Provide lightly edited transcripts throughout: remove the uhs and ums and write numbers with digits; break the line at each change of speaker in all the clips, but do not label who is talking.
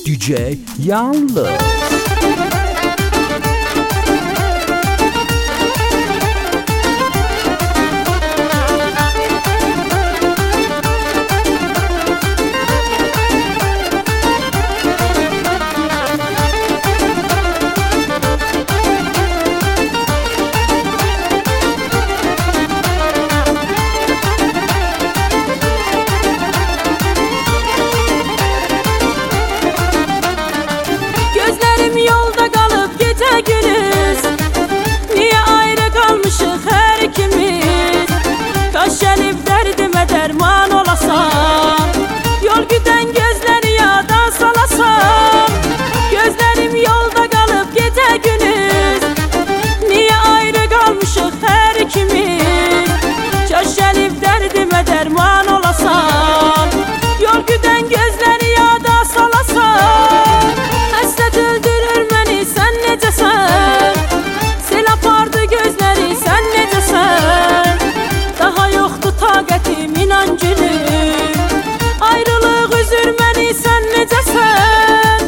DJ Yalnız.
Yolda kalıp gece gündüz, niye ayrı kalmışık her ikimiz? Kaş gelip derdime derman olasam, yol güden gözleri yağdan salasam. Gözlerim yolda kalıp gece gündüz, niye ayrı kalmışık her ikimiz? Kaş gelip derdime derman olasam, yol güden gözleri yağdan salasam. Həsrət öldürür məni, sən necəsən? Sel apardı gözləri, sən necəsən? Daha yoxdur taqətim, inan gülüm. Ayrılıq üzür məni, sən necəsən?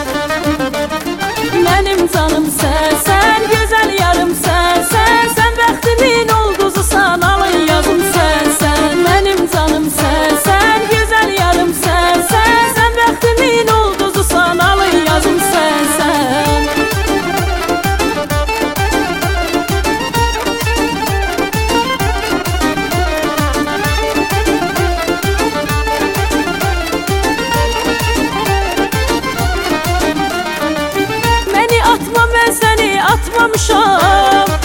Mənim canım sənsən, gözəl yarım sənsən. Sən bəxtimin ulduzusan, alın yazım sənsən. Mənim canım sənsən, gözəl yarım sənsən. Sən bəxtimin ulduzusan, alın yazım sənsən. Məni atma, mən səni atmamışam.